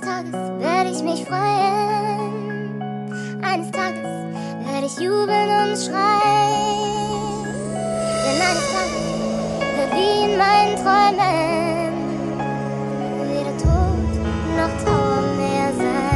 Tages werde ich mich freuen. Eines Tages werde ich jubeln und schreien. Denn eines Tages wird wie in meinen Träumen weder Tod noch Trauer mehr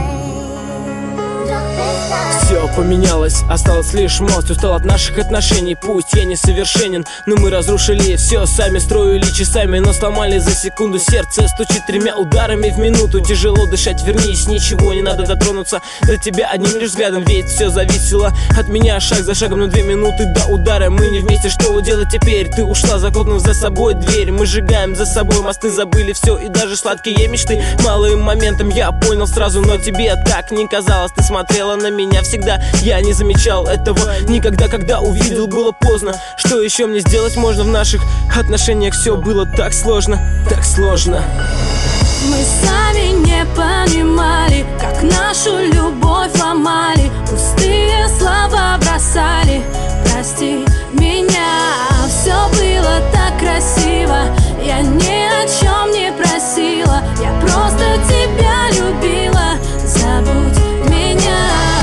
sein. Doch bis dann все поменялось, осталось лишь мост. Устал от наших отношений, пусть я несовершенен, но мы разрушили все сами, строили часами, но сломали за секунду. Сердце стучит 3 ударами в минуту. Тяжело дышать, вернись, ничего не надо дотронуться до тебя одним лишь взглядом, ведь все зависело от меня шаг за шагом. Но 2 минуты до удара, мы не вместе, что делать теперь? Ты ушла, захлопнув за собой дверь. Мы сжигаем за собой мосты, забыли все и даже сладкие мечты. Малым моментом я понял сразу, но тебе так не казалось. Ты смотрела на меня всегда, я не замечал этого никогда. Когда увидел, было поздно. Что еще мне сделать можно? В наших отношениях все было так сложно, так сложно. Мы сами не понимали, как нашу любовь ломали, пустые слова бросали. Прости меня, все было так красиво. Я ни о чем не просила, я просто тебя любила. Забудь меня.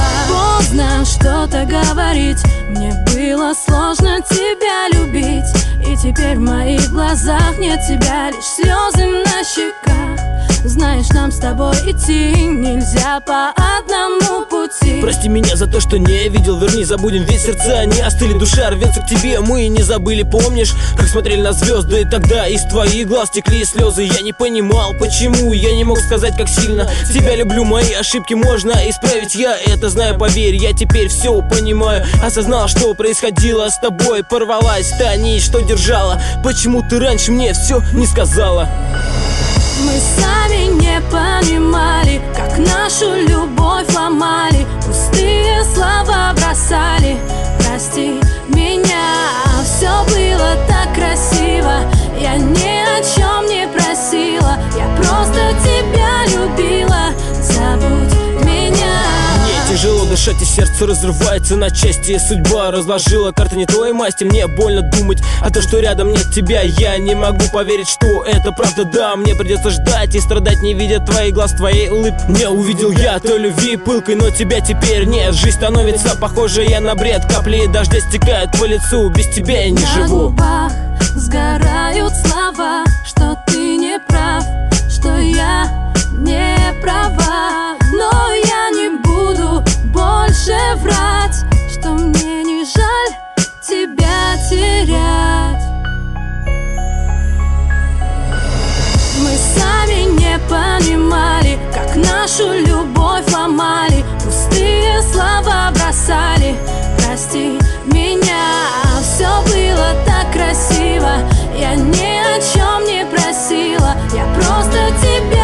Поздно что-то говорить, мне было сложно тебя любить. И теперь в моих глазах нет тебя, лишь слезы на щеках. Знаешь, нам с тобой идти нельзя по одному пути. Прости меня за то, что не видел, верни, забудем, ведь сердца не остыли, душа рвется к тебе, мы не забыли. Помнишь, как смотрели на звезды тогда, из твоих глаз текли слезы. Я не понимал, почему, я не мог сказать, как сильно тебя люблю. Мои ошибки можно исправить, я это знаю, поверь. Я теперь все понимаю, осознал, что происходило с тобой. Порвалась та нить, что держала, почему ты раньше мне все не сказала? Мы сами не понимали, как нашу любовь ломали, пустые слова бросали. Прости меня, все было так красиво. Я ни о чем не просила, я просто тебя любила. Забудь меня. Мне тяжело дышать, и сердце разрывается на части. Судьба разложила карты не той масти. Мне больно думать о том, что рядом нет тебя. Я не могу поверить, что это правда. Да, мне придется ждать и страдать, не видя твоих глаз, твоей улыбки. Не увидел я той любви пылкой, но тебя теперь нет. Жизнь становится похожая на бред. Капли дождя стекают по лицу, без тебя я не живу. На губах сгорают слова, что ты не прав, что я не права. Но я не буду больше врать, что мне не жаль тебя терять. Мы сами не понимали, как нашу любовь ломали, пустые слова бросали. Прости меня, все было так красиво. Я ни о чем не просила, я просто тебя